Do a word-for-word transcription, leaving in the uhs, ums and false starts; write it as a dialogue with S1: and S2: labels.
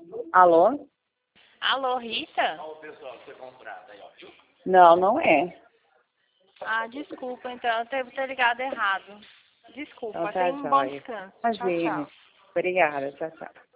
S1: Alô?
S2: Alô, Rita?
S1: Não, não é.
S2: Ah, desculpa, então eu devo ter ligado errado. Desculpa,
S1: Então tá
S2: tenha um bom
S1: jóia.
S2: descanso. Tchau,
S1: Imagine.
S2: tchau.
S1: Obrigada. Tchau, tchau.